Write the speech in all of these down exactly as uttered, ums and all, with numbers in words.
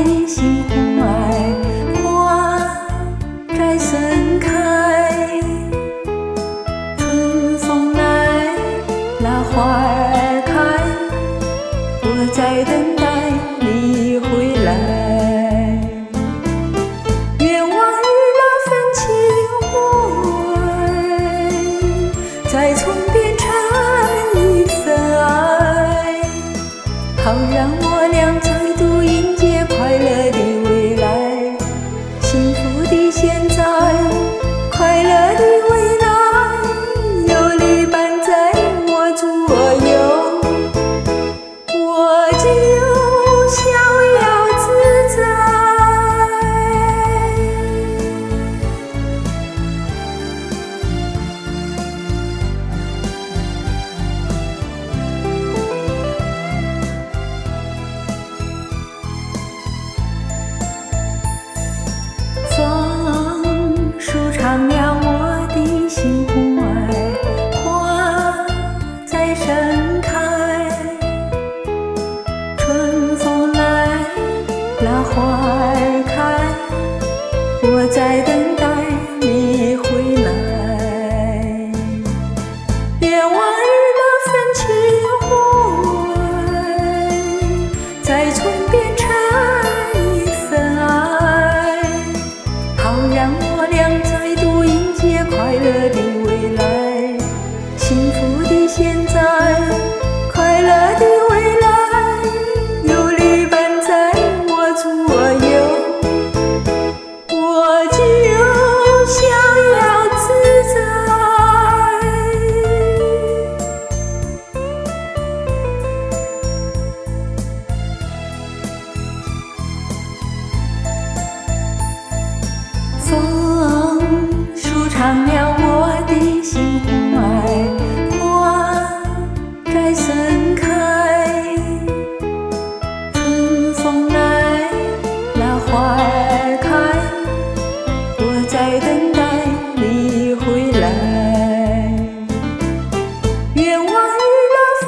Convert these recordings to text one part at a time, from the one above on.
的心怀，花在盛开，春风来，那花儿开，我在等待你回来。愿往日那份情怀，再重变成一份爱，好让我俩再度迎接快乐的未来，幸福的现在，快乐的未来，有你伴在我左右，我就逍遥自在。风舒畅了我的心怀，花在盛开，春风来，那花儿开，我在等待你回来。愿往日那份情怀，再重变成一份爱，好让我俩再度迎接快乐的未来，幸福的现在，快乐的未来，有你伴在我左右，我就逍遥自在。风舒畅了我的心怀，花在盛开，春风来，那花儿开，我在等待你回来。愿往日那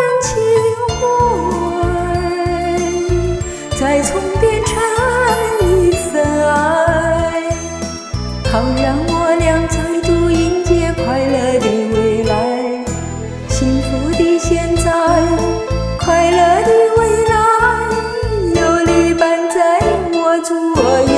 份情怀，再重变成一份爱，好让我俩再度迎接快乐的未来，幸福的现在，快乐的未来，有你伴在我左右。